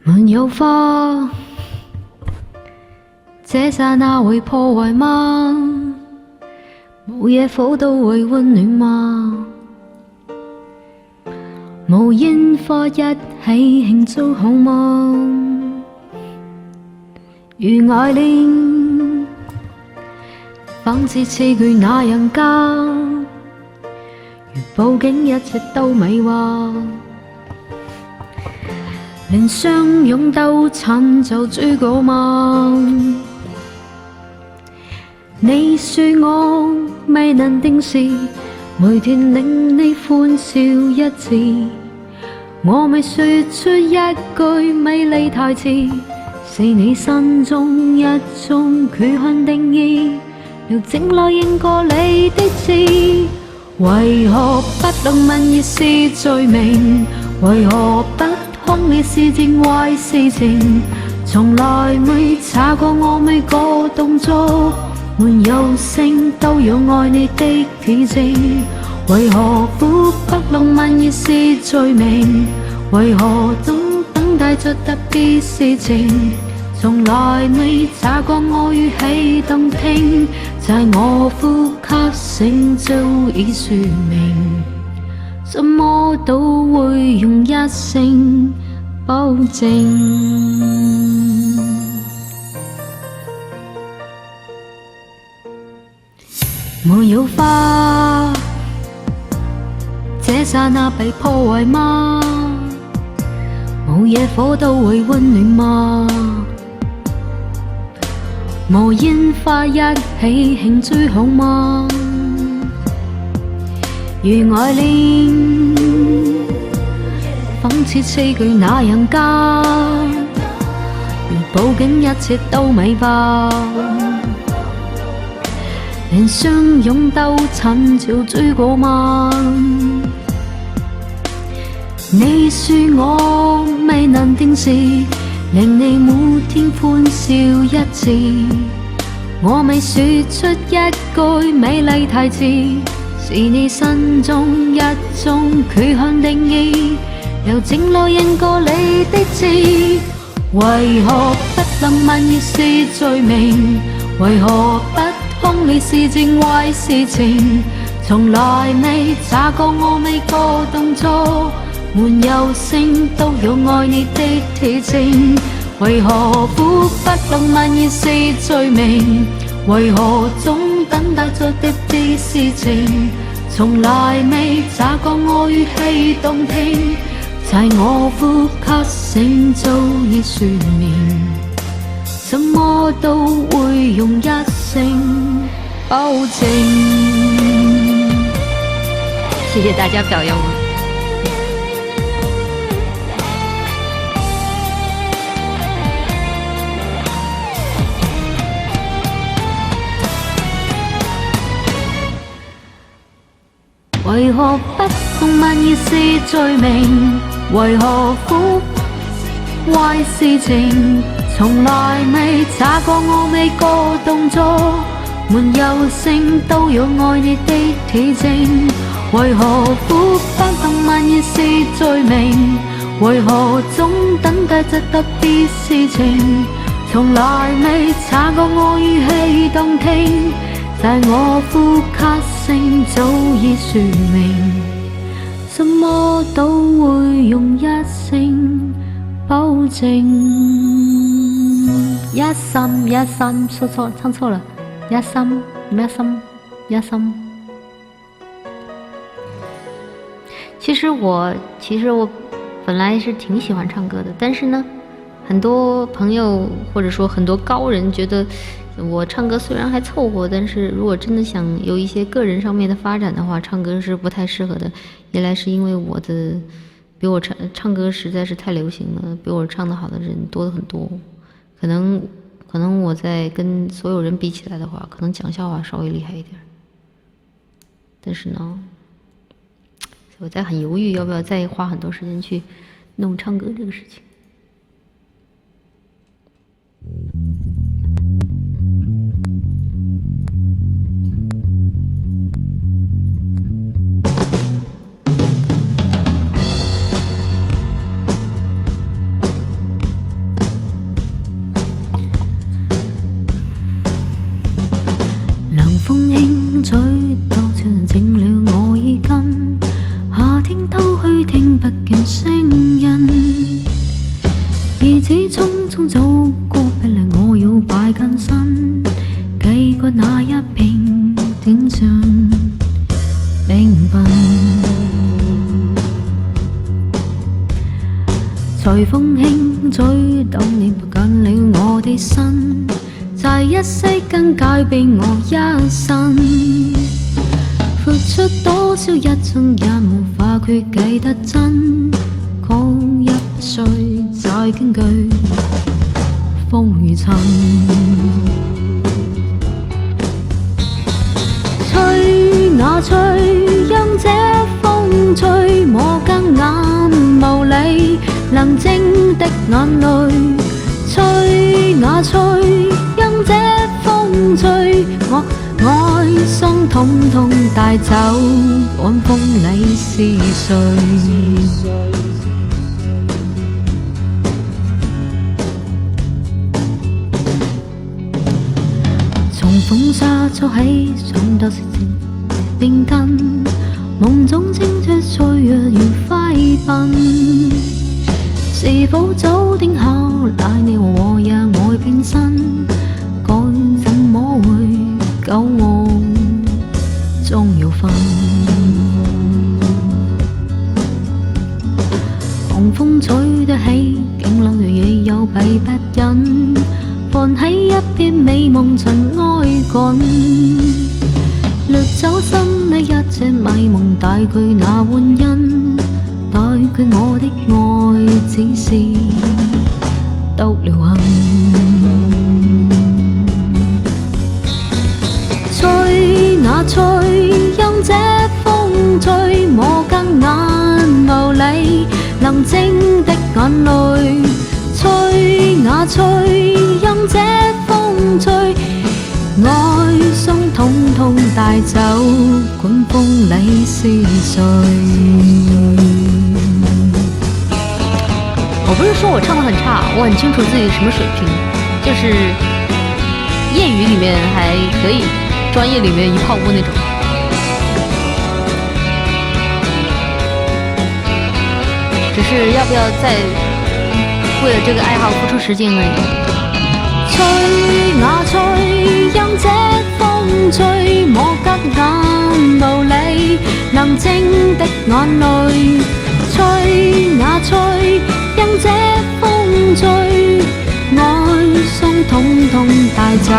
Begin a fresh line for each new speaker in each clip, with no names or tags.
没有花，这刹那会破坏吗？冇野火都会温暖吗？无烟花一起庆祝好吗？如爱恋，仿似词句那样假，如报警一切都迷惑。连相拥斗衬就追过吗？你说我未能定时，每段令你欢笑一次，我未说出一句美丽台词，是你心中一种缺陷定义，又整来认过你的字。为何不能问热是罪名？为何不空烈是件坏事情？从来没查过我每个动作，没有声都有爱你的铁证。为何苦不能问热是罪名？为何总等待着特别事情？从来未查过我语气动听，在我呼吸声早已说明，什么都会用一声保证。没有花，这刹那被破坏吗？冇野火都会温暖吗？无烟花一起庆祝好吗？如爱恋，仿似词句那样假，如报警一切都迷惑。连相拥斗衬就追过吗？你说我未能定时，令你每天欢笑一次，我未说出一句美丽台词，是你心中一种缺陷定义，又整来认过你的字。为何不能问热是罪名？为何不空烈是件坏事情？从来未查过我每个动作，没有声都有爱你的铁证。为何苦不能问热是罪名？为何总等待着特别事情？从来未查过我语气动听，在我呼吸声早已说明，什么都会用一声保证。谢谢大家表扬我。为何不能问热是罪名？为何苦坏事情？从来未查过我每个动作，没有声都有爱你的铁证。为何苦不能问热是罪名？为何总等待着特别事情？从来未查过我语气动听，在我呼吸声早已说明，什么都会用一声保证。一心一心，说错了，唱错了，一心一心一心。其实我本来是挺喜欢唱歌的，但是呢，很多朋友或者说很多高人觉得我唱歌虽然还凑合，但是如果真的想有一些个人上面的发展的话，唱歌是不太适合的。一来是因为比我唱歌实在是太流行了，比我唱得好的人多得很多，可能我在跟所有人比起来的话，可能讲笑话稍微厉害一点，但是呢，我在很犹豫要不要再花很多时间去弄唱歌这个事情。 不見聲音。兒子匆匆走過壁壘，我要擺間身，記過那一片短信命運。隨風輕吹到你抱緊了我的身，在一息間改變我一生。付出多少一生也無法決記得真，講一歲再驚懼風雨塵。吹呀吹，讓這風吹我更眼無理，能靜的眼淚。吹呀吹，讓這風吹我愛心統統帶走，趕風裏是誰？從風沙初起，想到是變更，夢中清澈歲月如飛奔。是否早定下來你和也愛變身？該怎麼會夠我終要分？狂風吹得起，勁浪亦有避不忍，放喺一邊美夢塵埃滾，掠走心裏一隻迷夢，帶去那歡欣，帶去我的愛，只是獨了行。吹呀吹，讓這風吹我更眼無理，能靜的眼淚。吹呀吹，讓這風吹愛心統統帶走，管風裏是誰？
我不是说我唱得很差，我很清楚自己什么水平，就是业余里面还可以，专业里面一泡污那种。只是要不要再为了这个爱好付出时间而已。
吹呀吹，讓這風吹我急眼無理，能靜的眼淚。吹呀吹，讓這風吹愛心統統帶走。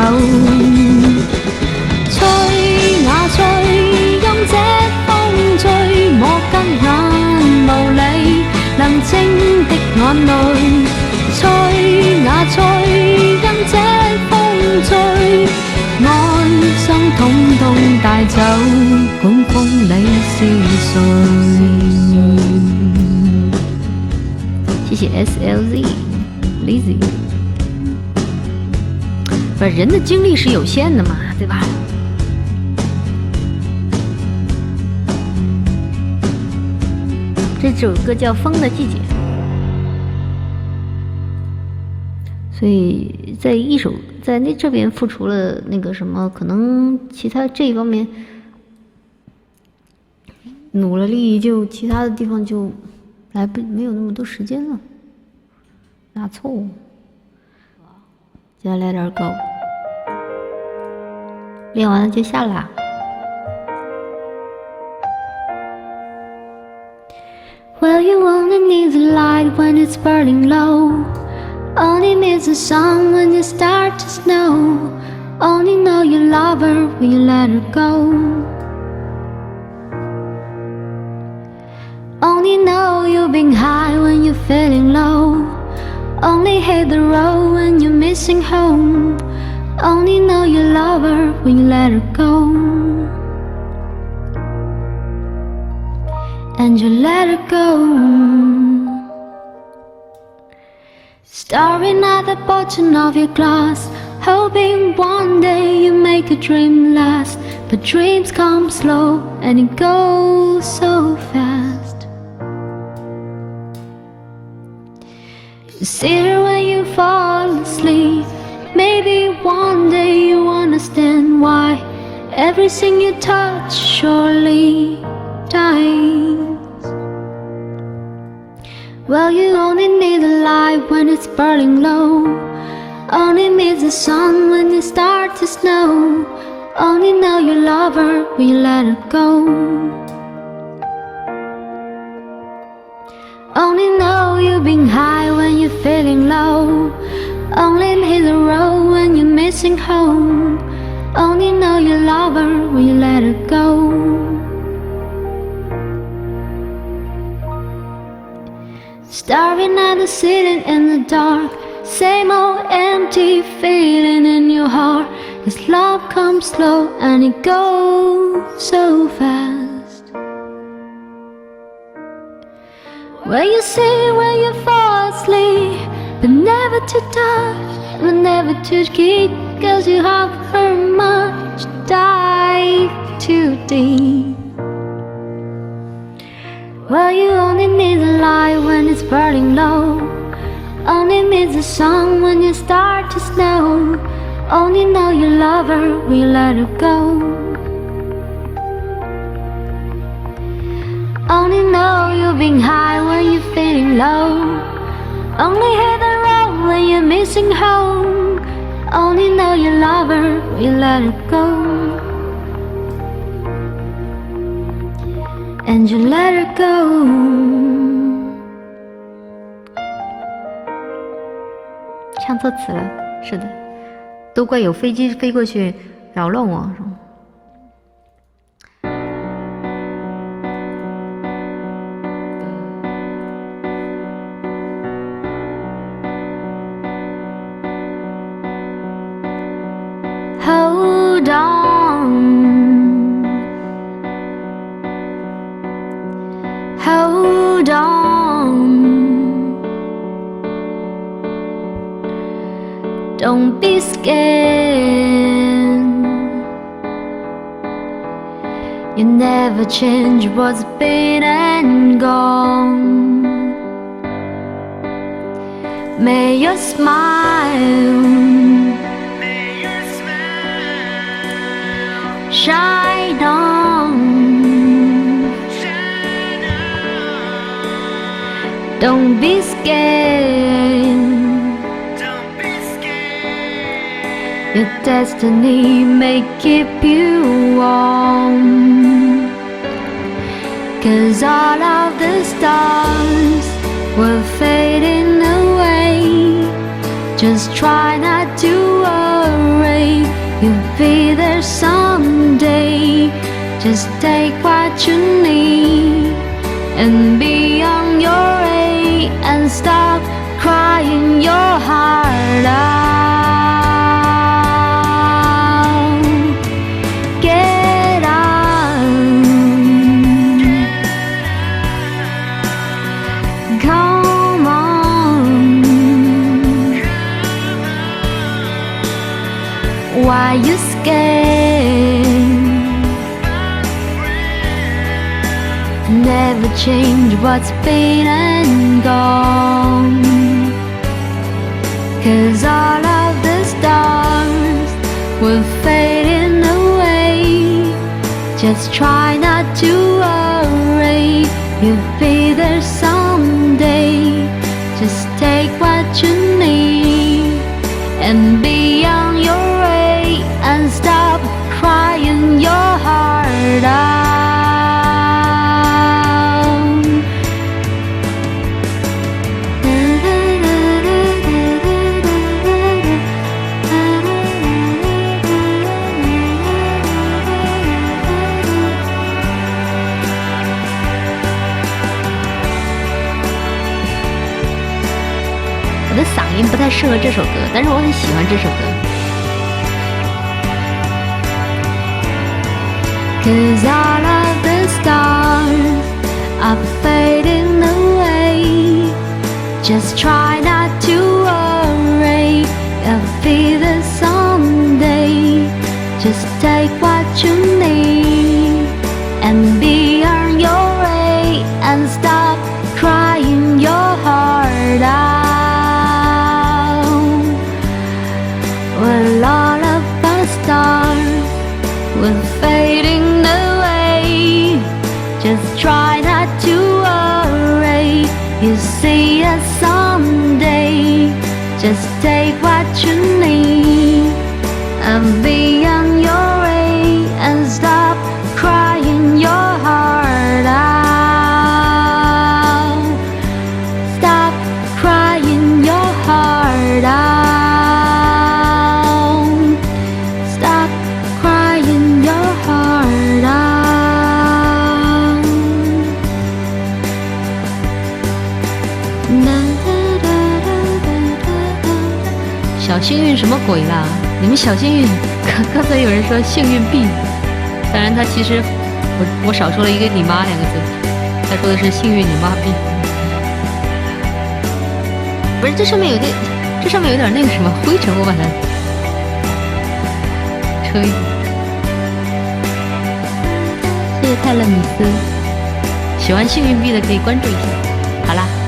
吹呀吹，讓這風吹我急眼無理，能靜的眼淚。吹呀吹，讓這風吹愛心統統帶走，管風裏是誰？
謝謝 SLZ Lizzy。不是，人的精力是有限的嘛，对吧？这首歌叫《风的季节》，所以在这边付出了那个什么，可能其他这一方面努了力，就其他的地方就没有那么多时间了，拿错误。就 Let Her Go， 练完了就下啦。
Well, you only need the light when it's burning low. Only miss the sun when you start to snow. Only know you love her when you let her go. Only know you've been high when you're feeling low. Only hit the road when you're missing home. Only know you love her when you let her go. And you let her go. Staring at the bottom of your glass, hoping one day you make a dream last. But dreams come slow and it goes so fast. You sit there when you fall asleep. Maybe one day you understand why everything you touch surely dies. Well, you only need the light when it's burning low. Only miss the sun when it starts to snow. Only know you love her when you let her go. Only know you've been high when you're feeling low. Only hit the road when you're missing home. Only know you love her when you let her go. Staring at the ceiling in the dark, same old empty feeling in your heart. This love comes slow and it goes so fast. When you see, when you fall asleep, but never to touch, but never to keep, 'cause you have her much, dive too deep. Well, you only need the light when it's burning low. Only miss the sun when you start to snow. Only know you love her when you let her go. Only know you've been high when you're feeling low. Only hit the road when you're missing home. Only know you love her when you let her go. And you let her go. 唱错词了，是的，都怪有飞机飞过去扰乱我。Hold on, hold on. Don't be scared. You never change what's been and gone. May your smile shine on. Don't be scared. Your destiny may keep you warm. 'Cause all of the stars were fading away. Just try not to worry, you'll be there someday. Just take what you need and be on your way, and stop crying your heart out. Get on, come on. Why you scared? Never change what's been and gone. 'Cause all of the stars were fading away. Just try not to worry, you'll be there someday. Just take what you need and be on your way, and stop crying your heart out.我的嗓音不太适合这首歌，但是我很喜欢这首歌。'Cause all of the stars are fading away. Just try not to worry, you'll be there someday. Just take what you need and be on your way, and stop crying your heart out. Well, all of the stars were fading away. Just try not to worry, you see 小幸运什么鬼啦？你们小幸运，刚才有人说幸运币，当然他其实我少说了一个你妈2个字，他说的是幸运你妈币。不是，这上面有点那个什么灰尘，我把它吹。谢谢泰勒米斯，喜欢幸运币的可以关注一下。好啦。